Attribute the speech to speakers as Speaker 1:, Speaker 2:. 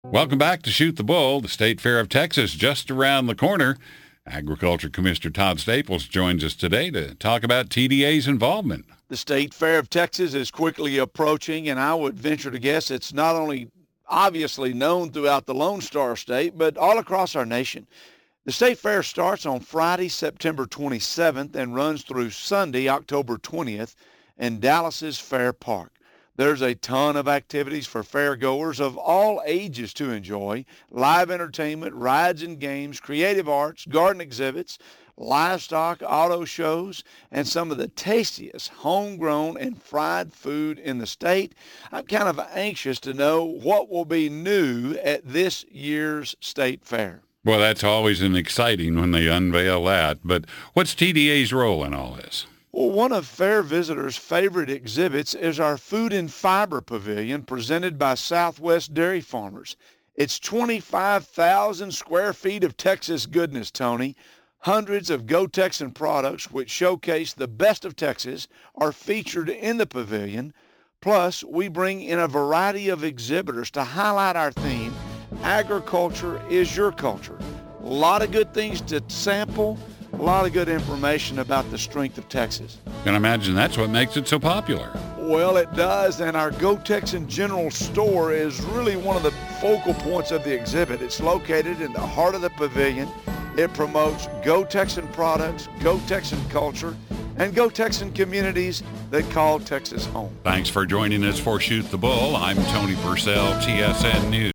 Speaker 1: Welcome back to Shoot the Bull, the State Fair of Texas, just around the corner. Agriculture Commissioner Todd Staples joins us today to talk about TDA's involvement.
Speaker 2: The State Fair of Texas is quickly approaching, and I would venture to guess it's not only obviously known throughout the Lone Star State, but all across our nation. The State Fair starts on Friday, September 27th, and runs through Sunday, October 20th, in Dallas's Fair Park. There's a ton of activities for fairgoers of all ages to enjoy: live entertainment, rides and games, creative arts, garden exhibits, livestock, auto shows, and some of the tastiest homegrown and fried food in the state. I'm kind of anxious to know what will be new at this year's State Fair.
Speaker 1: Well, that's always exciting when they unveil that. But what's TDA's role in all this?
Speaker 2: Well, one of fair visitors' favorite exhibits is our Food and Fiber Pavilion presented by Southwest Dairy Farmers. It's 25,000 square feet of Texas goodness, Tony. Hundreds of Go Texan products which showcase the best of Texas are featured in the pavilion. Plus, we bring in a variety of exhibitors to highlight our theme, Agriculture is Your Culture. A lot of good things to sample. A lot of good information about the strength of Texas.
Speaker 1: Can imagine that's what makes it so popular.
Speaker 2: Well, it does, and our Go Texan General Store is really one of the focal points of the exhibit. It's located in the heart of the pavilion. It promotes Go Texan products, Go Texan culture, and Go Texan communities that call Texas home.
Speaker 1: Thanks for joining us for Shoot the Bull. I'm Tony Purcell, TSN News.